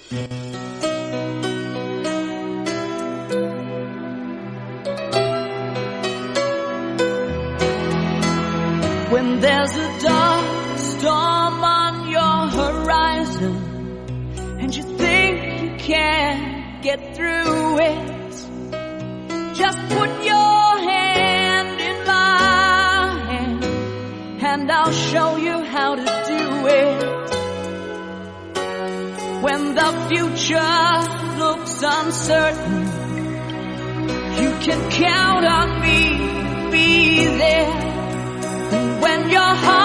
When there's a dark storm on your horizon and you think you can't get through it, just put your hand in my hand and I'll show you how to do it. When the future looks uncertain, you can count on me, be there. And when your heart